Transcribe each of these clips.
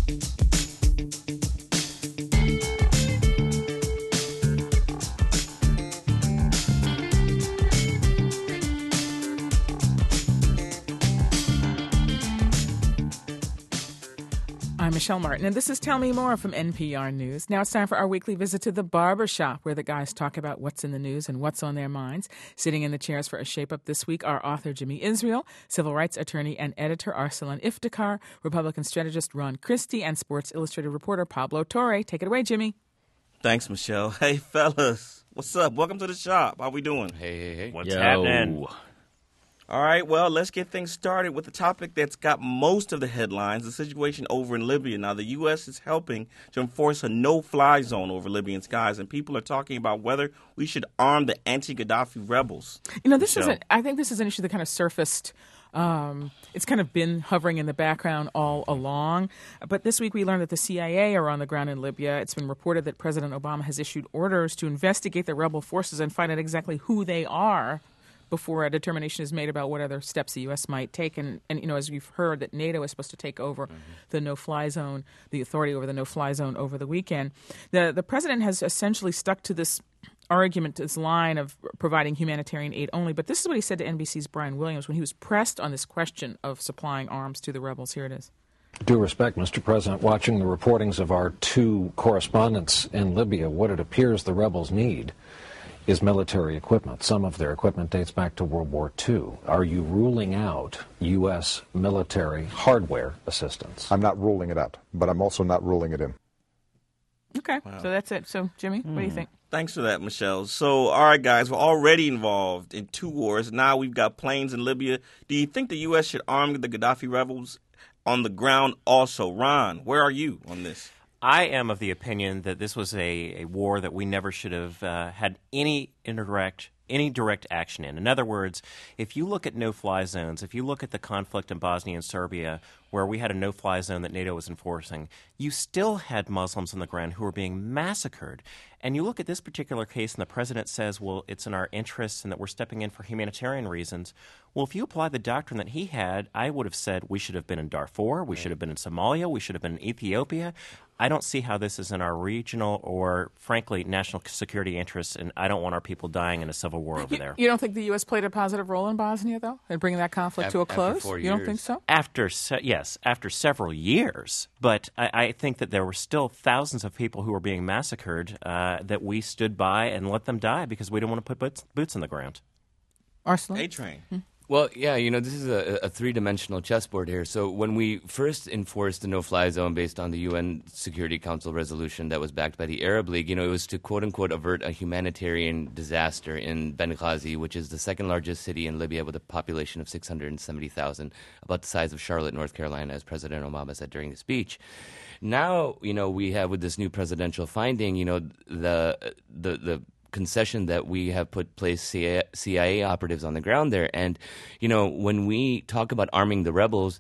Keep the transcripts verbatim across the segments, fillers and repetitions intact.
I'm Michelle Martin, and this is Tell Me More from N P R News. Now it's time for our weekly visit to the barber shop, where the guys talk about what's in the news and what's on their minds. Sitting in the chairs for a shape-up this week are author Jimmy Israel, civil rights attorney and editor Arsalan Iftikhar, Republican strategist Ron Christie, and Sports Illustrated reporter Pablo Torre. Take it away, Jimmy. Thanks, Michelle. Hey, fellas. What's up? Welcome to the shop. How we doing? Hey, hey, hey. What's Yo. happening? All right, well, let's get things started with the topic that's got most of the headlines, the situation over in Libya. Now, the U S is helping to enforce a no-fly zone over Libyan skies, and people are talking about whether we should arm the anti-Gaddafi rebels. You know, this Michelle. is, a, I think this is an issue that kind of surfaced. Um, it's kind of been hovering in the background all along. But this week we learned that the C I A are on the ground in Libya. It's been reported that President Obama has issued orders to investigate the rebel forces and find out exactly who they are before a determination is made about what other steps the U S might take. And, and you know, as we've heard, that NATO is supposed to take over mm-hmm. the no-fly zone, the authority over the no-fly zone over the weekend. The the president has essentially stuck to this argument, this line of providing humanitarian aid only. But this is what he said to N B C's Brian Williams when he was pressed on this question of supplying arms to the rebels. Here it is. Due respect, Mister President, watching the reportings of our two correspondents in Libya, what it appears the rebels need is military equipment. Some of their equipment dates back to World War Two. Are you ruling out U S military hardware assistance? I'm not ruling it out, but I'm also not ruling it in. Okay, Wow. So that's it. So, Jimmy, mm. what do you think? Thanks for that, Michelle. So, all right, guys, we're already involved in two wars. Now we've got planes in Libya. Do you think the U S should arm the Gaddafi rebels on the ground also? Ron, where are you on this? I am of the opinion that this was a, a war that we never should have uh, had any indirect any direct action in. In other words, if you look at no-fly zones, if you look at the conflict in Bosnia and Serbia, where we had a no-fly zone that NATO was enforcing, you still had Muslims on the ground who were being massacred. And you look at this particular case, and the president says, well, it's in our interests and that we're stepping in for humanitarian reasons. Well, if you apply the doctrine that he had, I would have said we should have been in Darfur, we right. should have been in Somalia, we should have been in Ethiopia. I don't see how this is in our regional or, frankly, national security interests, and I don't want our people dying in a civil war over you, there. You don't think the U S played a positive role in Bosnia, though, in bringing that conflict after, to a close? Four you years. don't think so? After se- yes, after several years, but I, I think that there were still thousands of people who were being massacred uh, that we stood by and let them die because we didn't want to put boots, boots on the ground. Arsalan? A-Train. Hmm? Well, yeah, you know, this is a, a three-dimensional chessboard here. So when we first enforced the no-fly zone based on the U N Security Council resolution that was backed by the Arab League, you know, it was to, quote-unquote, avert a humanitarian disaster in Benghazi, which is the second-largest city in Libya with a population of six hundred seventy thousand, about the size of Charlotte, North Carolina, as President Obama said during the speech. Now, you know, we have with this new presidential finding, you know, the the the concession that we have put place C I A operatives on the ground there. And, you know, when we talk about arming the rebels,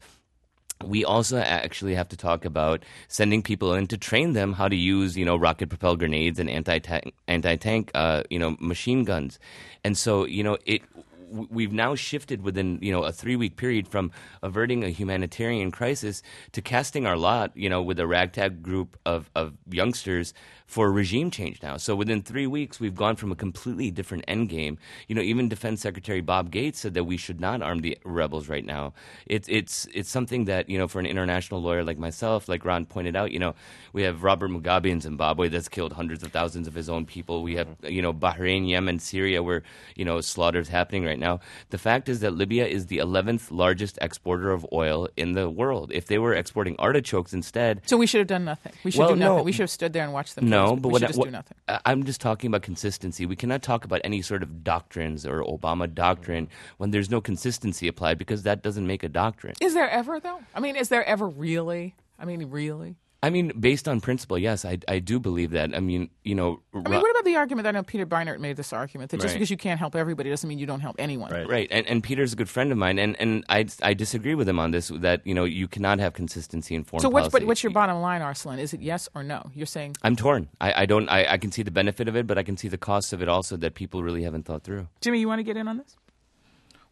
we also actually have to talk about sending people in to train them how to use, you know, rocket-propelled grenades and anti-tank, anti-tank uh, you know, machine guns. And so, you know, it we've now shifted within, you know, a three-week period from averting a humanitarian crisis to casting our lot, you know, with a ragtag group of, of youngsters for regime change now. So within three weeks, we've gone from a completely different endgame. You know, even Defense Secretary Bob Gates said that we should not arm the rebels right now. It's it's it's something that, you know, for an international lawyer like myself, like Ron pointed out, you know, we have Robert Mugabe in Zimbabwe that's killed hundreds of thousands of his own people. We have, you know, Bahrain, Yemen, Syria, where, you know, slaughter is happening right now. The fact is that Libya is the eleventh largest exporter of oil in the world. If they were exporting artichokes instead... So we should have done nothing. We should well, do nothing. No, we should have stood there and watched them. No, close, but we what, should just what, do nothing. I'm just talking about consistency. We cannot talk about any sort of doctrines or Obama doctrine when there's no consistency applied, because that doesn't make a doctrine. Is there ever, though? I mean, is there ever really? I mean, really? I mean, based on principle, yes, I, I do believe that. I mean, you know... I mean, what about the argument, I know Peter Beinart made this argument, that just right. because you can't help everybody doesn't mean you don't help anyone. Right, right. And, and Peter's a good friend of mine, and, and I, I disagree with him on this, that, you know, you cannot have consistency in foreign so what's, policy. So what's your bottom line, Arsalan? Is it yes or no? You're saying... I'm torn. I, I don't. I, I can see the benefit of it, but I can see the cost of it also that people really haven't thought through. Jimmy, you want to get in on this?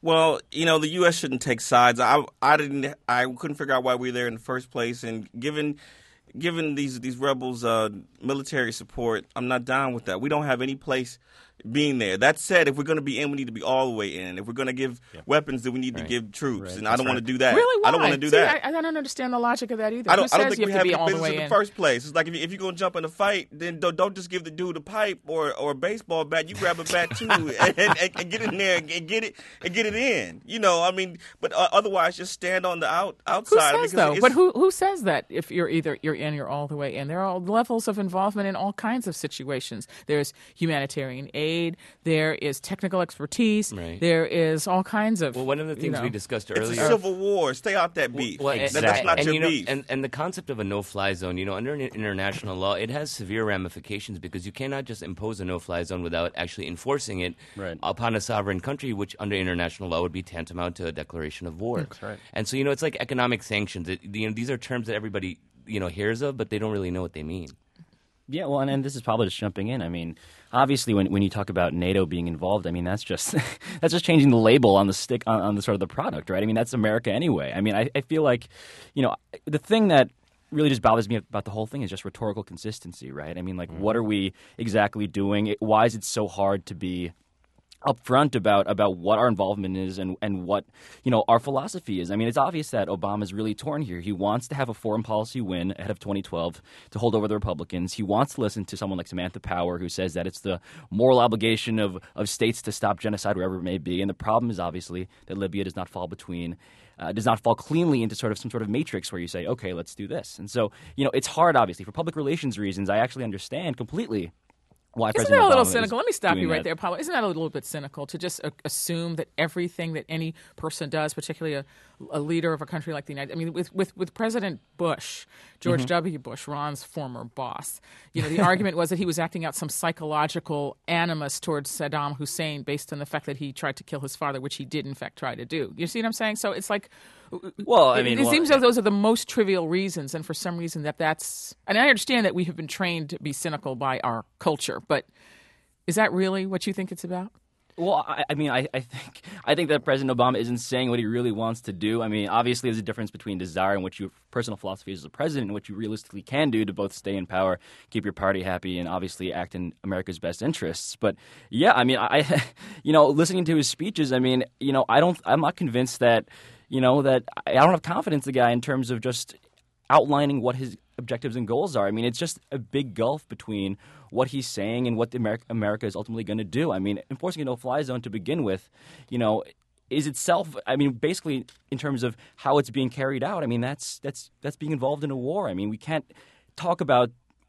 Well, you know, the U S shouldn't take sides. I I didn't I couldn't figure out why we were there in the first place, and given given these these rebels uh, military support, I'm not down with that. We don't have any place being there. That said, if we're going to be in, we need to be all the way in. If we're going to give yep. weapons, then we need right. to give troops, right. and I don't right. want to do that. Really? Why? I don't want to do See, that. I, I don't understand the logic of that either. I don't, Who I don't says think you we have, have to be any all the business way in the in? first place. It's like if, you, if you're going to jump in a fight, then don't, don't just give the dude a pipe or, or a baseball bat. You grab a bat too and, and, and get in there and get it and get it in. You know, I mean, but uh, otherwise, just stand on the out outside. Who says though? But who who says that if you're either you're in, you're all the way in? There are levels of involvement in all kinds of situations. There's humanitarian aid. There is technical expertise. Right. There is all kinds of. Well, one of the things you know, we discussed it's earlier. a civil war. Stay out that beef. Well, exactly. and, That's not and, your you know, beef. And, and the concept of a no-fly zone, you know, under international law, it has severe ramifications because you cannot just impose a no-fly zone without actually enforcing it right. upon a sovereign country, which under international law would be tantamount to a declaration of war. That's right. And so, you know, it's like economic sanctions. It, you know, these are terms that everybody, you know, hears of, but they don't really know what they mean. Yeah, well, and, and this is probably just jumping in. I mean, obviously, when when you talk about NATO being involved, I mean, that's just that's just changing the label on the stick on, on the sort of the product, right? I mean, that's America anyway. I mean, I, I feel like, you know, the thing that really just bothers me about the whole thing is just rhetorical consistency, right? I mean, like, mm. what are we exactly doing? Why is it so hard to be upfront about about what our involvement is and, and what, you know, our philosophy is? I mean, it's obvious that Obama's really torn here. He wants to have a foreign policy win ahead of twenty twelve to hold over the Republicans. He wants to listen to someone like Samantha Power, who says that it's the moral obligation of, of states to stop genocide wherever it may be. And the problem is obviously that Libya does not fall between Uh, does not fall cleanly into sort of some sort of matrix where you say, okay, let's do this. And so, you know, it's hard, obviously. For public relations reasons, I actually understand completely why Isn't President that a little Obama cynical? Let me stop you right that. there, Paulo. Isn't that a little bit cynical to just uh, assume that everything that any person does, particularly a, a leader of a country like the United States, I mean, with, with, with President Bush, George Mm-hmm. W. Bush, Ron's former boss, you know, the argument was that he was acting out some psychological animus towards Saddam Hussein based on the fact that he tried to kill his father, which he did, in fact, try to do. You see what I'm saying? So it's like, Well, I mean, it, it well, seems like those are the most trivial reasons, and for some reason that that's, and I understand that we have been trained to be cynical by our culture, but is that really what you think it's about? Well, I, I mean, I, I think I think that President Obama isn't saying what he really wants to do. I mean, obviously, there's a difference between desire and what your personal philosophy is as a president and what you realistically can do to both stay in power, keep your party happy, and obviously act in America's best interests. But yeah, I mean, I, you know, listening to his speeches, I mean, you know, I don't, I'm not convinced that, you know, that I don't have confidence in the guy in terms of just outlining what his objectives and goals are. I mean, it's just a big gulf between what he's saying and what the America, America is ultimately going to do. I mean, enforcing a no-fly zone to begin with, you know, is itself, I mean, basically in terms of how it's being carried out, I mean, that's that's that's being involved in a war. I mean, we can't talk about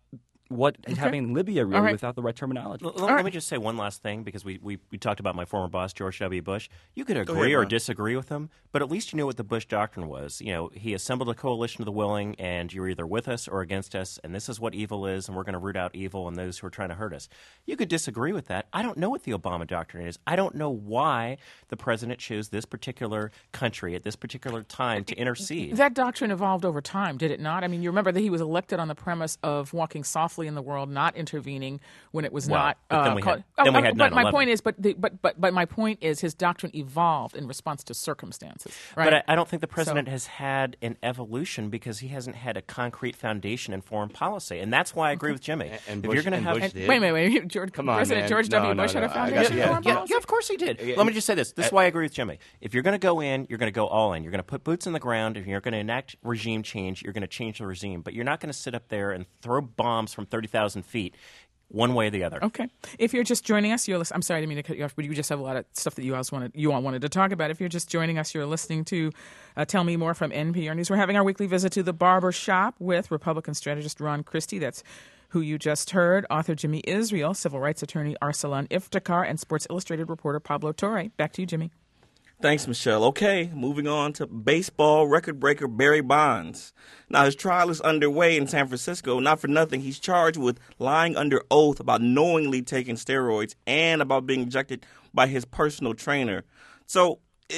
what is Okay. happening in Libya really All right. without the right terminology. L- let, let me just say one last thing, because we, we, we talked about my former boss, George W. Bush. You could agree ahead, or Ron. disagree with him, but at least you knew what the Bush doctrine was. You know, he assembled a coalition of the willing, and you're either with us or against us, and this is what evil is, and we're going to root out evil and those who are trying to hurt us. You could disagree with that. I don't know what the Obama doctrine is. I don't know why the president chose this particular country at this particular time to intercede. That doctrine evolved over time, did it not? I mean, you remember that he was elected on the premise of walking softly in the world, not intervening when it was Well, not. but then we called- had- then we had but my nine eleven. point is, but, the, but but but my point is, his doctrine evolved in response to circumstances. Right? But I, I don't think the president So- has had an evolution because he hasn't had a concrete foundation in foreign policy, and that's why I agree with Jimmy. And- and if Bush- you're going to and have, Bush And- did. wait, wait, wait. George, Come on, President man. George No, W. no, Bush no. had a I foundation got in you. foreign yeah, policy? yeah, of course he did. Yeah. Let me just say this. This is why I agree with Jimmy. If you're going to go in, you're going to go all in. You're going to put boots in the ground. If you're going to enact regime change, you're going to change the regime. But you're not going to sit up there and throw bombs from thirty thousand feet one way or the other. Okay. If you're just joining us, you're listening. I'm sorry, I didn't mean to cut you off, but you just have a lot of stuff that you all wanted you all wanted to talk about. If you're just joining us, you're listening to uh, Tell Me More from N P R News. We're having our weekly visit to the barber shop with Republican strategist Ron Christie. That's who you just heard. Author Jimmy Israel, civil rights attorney Arsalan Iftikhar, and Sports Illustrated reporter Pablo Torre. Back to you, Jimmy. Thanks, Michelle. Okay, moving on to baseball record breaker Barry Bonds. Now, his trial is underway in San Francisco. Not for nothing, he's charged with lying under oath about knowingly taking steroids and about being injected by his personal trainer. So,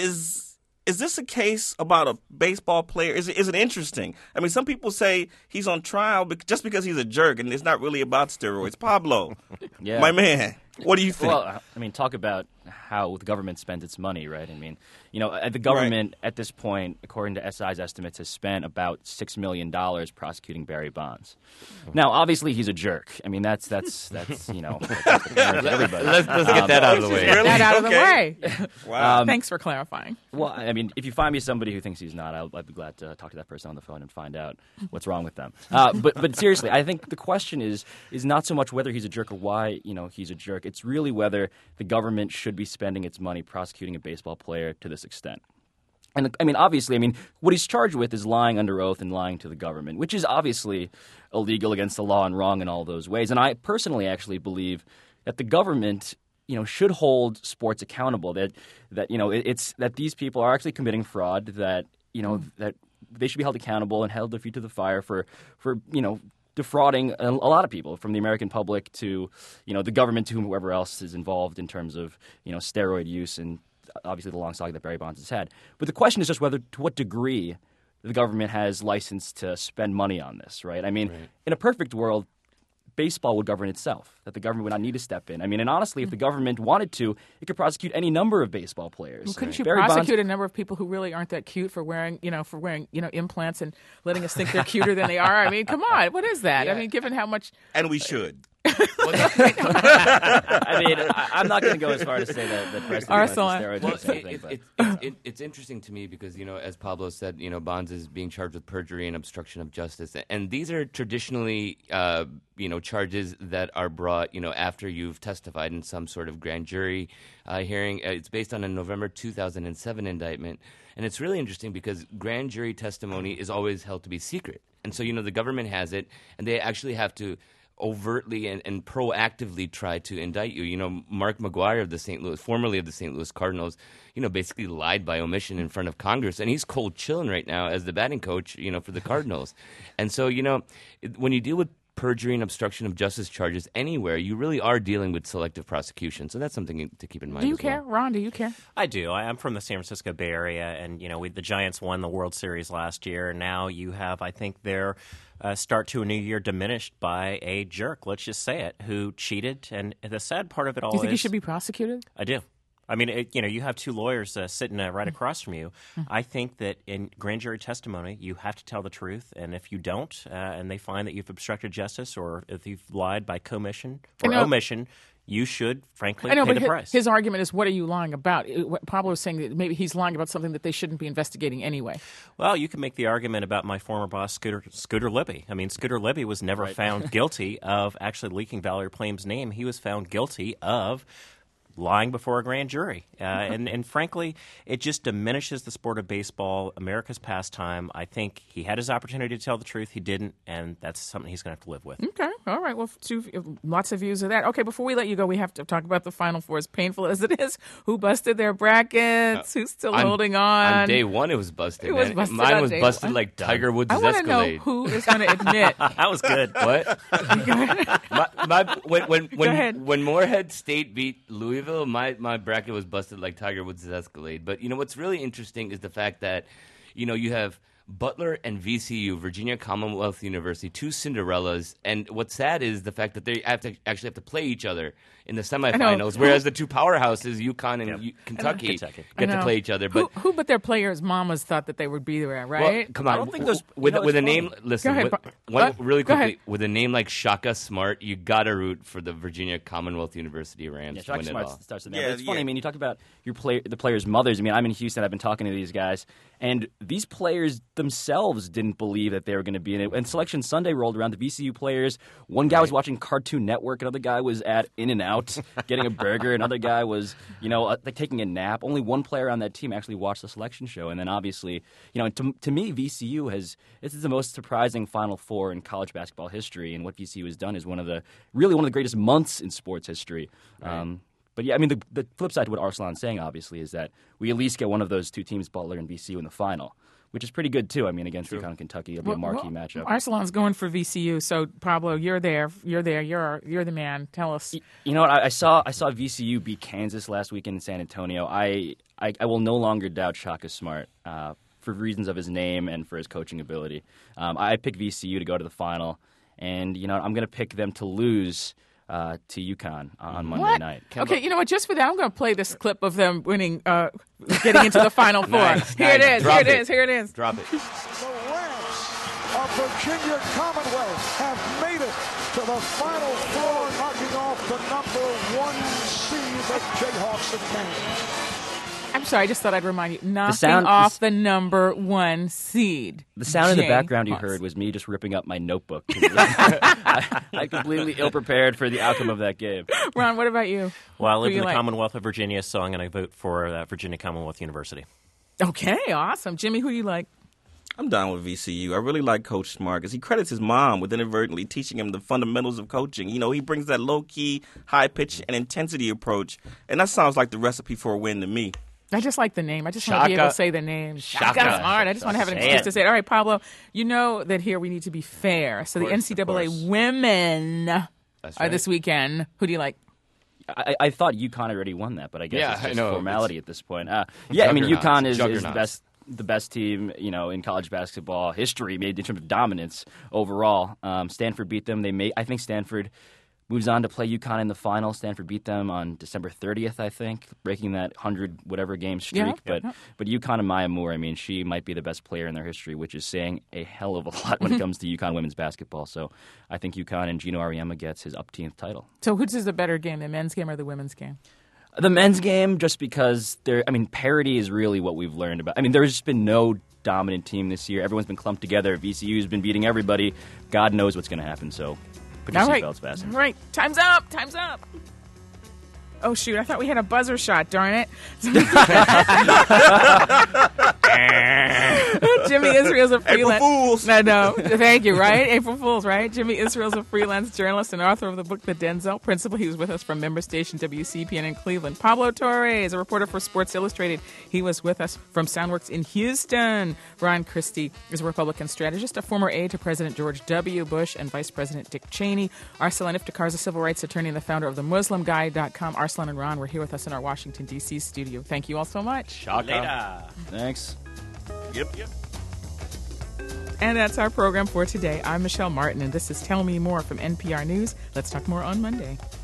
is is this a case about a baseball player? Is it, is it interesting? I mean, some people say he's on trial bec- just because he's a jerk, and it's not really about steroids. Pablo, Yeah. my man. What do you think? Well, I mean, talk about how the government spends its money, right? I mean, you know, the government right. at this point, according to S I's estimates, has spent about six million dollars prosecuting Barry Bonds. Now, obviously, he's a jerk. I mean, that's, that's, that's you know, that's everybody. Let's, let's get that out of the way. Get that out of Okay. the way. Wow. Um, Thanks for clarifying. Well, I mean, if you find me somebody who thinks he's not, I'll, I'd be glad to talk to that person on the phone and find out what's wrong with them. Uh, but, but seriously, I think the question is is not so much whether he's a jerk or why, you know, he's a jerk. It's really whether the government should be spending its money prosecuting a baseball player to this extent. And I mean, obviously, I mean, what he's charged with is lying under oath and lying to the government, which is obviously illegal, against the law, and wrong in all those ways. And I personally actually believe that the government, you know, should hold sports accountable. That that you know, it, it's that these people are actually committing fraud. That you know, that they should be held accountable and held their feet to the fire for for you know. defrauding a, a lot of people, from the American public to, you know, the government to whoever else is involved in terms of, you know, steroid use and obviously the long saga that Barry Bonds has had. But the question is just whether, to what degree the government has license to spend money on this, right? I mean, right. in a perfect world, baseball would govern itself, that the government would not need to step in. I mean, and honestly, if the government wanted to, it could prosecute any number of baseball players. Well, couldn't right. you Barry prosecute Bonds, a number of people who really aren't that cute for wearing, you know, for wearing, you know, implants and letting us think they're cuter than they are? I mean, come on, what is that? Yeah. I mean, given how much. And we should. I mean, I, I'm not going to go as far to say that, that Preston Arsenal. steroids Well, or something, it, but. it, it, it, it's interesting to me because, you know, as Pablo said, you know, Bonds is being charged with perjury and obstruction of justice. And these are traditionally, uh, you know, charges that are brought, you know, after you've testified in some sort of grand jury uh, hearing. Uh, it's based on a November two thousand seven indictment. And it's really interesting because grand jury testimony is always held to be secret. And so, you know, the government has it, and they actually have to overtly and, and proactively try to indict you. You know, Mark McGwire of the Saint Louis, formerly of the Saint Louis Cardinals, you know, basically lied by omission in front of Congress, and he's cold chilling right now as the batting coach, you know, for the Cardinals. And so, you know, it, when you deal with perjury and obstruction of justice charges anywhere, you really are dealing with selective prosecution. So that's something to keep in mind. Do you as well. care, Ron? Do you care? I do. I, I'm from the San Francisco Bay Area, and you know, we, the Giants won the World Series last year. And now you have, I think, their uh, start to a new year diminished by a jerk. Let's just say it, who cheated. And the sad part of it all Do you think is, he should be prosecuted? I do. I mean, it, you know, you have two lawyers uh, sitting uh, right across from you. I think that in grand jury testimony, you have to tell the truth, and if you don't, uh, and they find that you've obstructed justice, or if you've lied by commission or know- omission, you should, frankly, I know, pay but the his, price. his argument is, what are you lying about? It, what Pablo is saying that maybe he's lying about something that they shouldn't be investigating anyway. Well, you can make the argument about my former boss, Scooter, Scooter Libby. I mean, Scooter Libby was never Right. found guilty of actually leaking Valerie Plame's name. He was found guilty of lying before a grand jury. Uh, and, and frankly, it just diminishes the sport of baseball, America's pastime. I think he had his opportunity to tell the truth. He didn't, and that's something he's going to have to live with. Okay, all right. Well, two, lots of views of that. Okay, before we let you go, we have to talk about the Final Four, as painful as it is. Who busted their brackets? Who's still On- holding on? On day one, it was busted. It was man. busted Mine on was day busted one. like Tiger Woods' I want to know Escalade. who is going to admit. That was good. What? my, my, when when when, ahead. when Morehead State beat Louisville, my, my bracket was busted like Tiger Woods' Escalade. But you know what's really interesting is the fact that, you know, you have Butler and V C U, Virginia Commonwealth University, two Cinderellas, and what's sad is the fact that they have to actually have to play each other in the semifinals, whereas the two powerhouses, UConn and Yep. U- Kentucky, Kentucky. I get to know. play each other. Who, But who but their players' mamas thought that they would be there, well, right? come on, I don't think those- with you know, with a it's name. funny. Listen, Go ahead, with, Bar- one, uh, really go quickly, ahead. with a name like Shaka Smart, you gotta root for the Virginia Commonwealth University Rams Yeah, to Shaka win it Smart all. starts in there. Yeah, but it's funny. yeah. I mean, you talk about your play, the players' mothers. I mean, I'm in Houston. I've been talking to these guys, and these players themselves didn't believe that they were going to be in it. And Selection Sunday rolled around. The V C U players. One guy was watching Cartoon Network. Another guy was at In-N-Out getting a burger. Another guy was, you know, uh, like taking a nap. Only one player on that team actually watched the selection show. And then obviously, you know, to, to me, V C U has this is the most surprising Final Four in college basketball history. And what V C U has done is one of the really one of the greatest months in sports history. Um, But yeah, I mean, the, the flip side to what Arslan's saying, obviously, is that we at least get one of those two teams, Butler and V C U, in the final, which is pretty good too. I mean, against UConn and Kentucky, it'll be a marquee matchup. Arsalan's going for V C U. So Pablo, you're there. You're there. You're you're the man. Tell us. Y- You know what? I, I saw I saw V C U beat Kansas last weekend in San Antonio. I I, I will no longer doubt Shaka Smart uh, for reasons of his name and for his coaching ability. Um, I picked V C U to go to the final, and you know I'm going to pick them to lose. uh, to UConn on Monday What? night. Okay, you know what? Just for that, I'm going to play this clip of them winning, uh, getting into the Final Four. Nice, here nice. it is. Drop here it it. is. Here it is. Drop it. The Rams of Virginia Commonwealth have made it to the Final Four, knocking off the number one seed, the Jayhawks of Kansas. I'm sorry, I just thought I'd remind you. Knocking sound- off the number one seed. The sound in the Jay background you Hawks. heard was me just ripping up my notebook. I, I completely ill-prepared for the outcome of that game. Ron, what about you? Well, I Who live you in the like? Commonwealth of Virginia, so I'm going to vote for uh, Virginia Commonwealth University. Okay, awesome. Jimmy, who do you like? I'm down with V C U. I really like Coach Smart because he credits his mom with inadvertently teaching him the fundamentals of coaching. You know, he brings that low-key, high-pitch, and intensity approach, and that sounds like the recipe for a win to me. I just like the name. I just want to be able Shaka. to say the name. Shaka. Shaka Smart. I just want to have an Say excuse it. to say it. All right, Pablo, you know that here we need to be fair. So the course, N C double A of course. women That's are right. this weekend. Who do you like? I, I thought UConn already won that, but I guess Yeah, it's I just know. formality at this point. Uh, yeah, I mean, Juggernauts. UConn is, is the Juggernauts. best the best team, you know, in college basketball history, made in terms of dominance overall. Um, Stanford beat them. They may, I think Stanford moves on to play UConn in the final. Stanford beat them on December thirtieth, I think, breaking that hundred whatever game streak. Yeah, but yeah. but UConn and Maya Moore, I mean, she might be the best player in their history, which is saying a hell of a lot when it comes to UConn women's basketball. So I think UConn and Gino Auriemma gets his upteenth title. So which is the better game, the men's game or the women's game? The men's game, just because there, I mean, parity is really what we've learned about. I mean, there's just been no dominant team this year. Everyone's been clumped together. V C U's been beating everybody. God knows what's going to happen. So put your All right. seatbelts fastened. All right. Time's up. Time's up. Oh, shoot. I thought we had a buzzer shot. Darn it. Jimmy Israel's a freelance. April Fools. No, no. Thank you, right? April Fools, right? Jimmy Israel's a freelance journalist and author of the book The Denzel Principle. He was with us from member station W C P N in Cleveland. Pablo Torres, a reporter for Sports Illustrated. He was with us from Soundworks in Houston. Ron Christie is a Republican strategist, a former aide to President George W. Bush and Vice President Dick Cheney. Arsalan Iftikhar is a civil rights attorney and the founder of the Muslim Guide dot com. Arsalan and Ron were here with us in our Washington, D C studio. Thank you all so much. Shaka. Later. Thanks. Yep, yep. And that's our program for today. I'm Michelle Martin, and this is Tell Me More from N P R News. Let's talk more on Monday.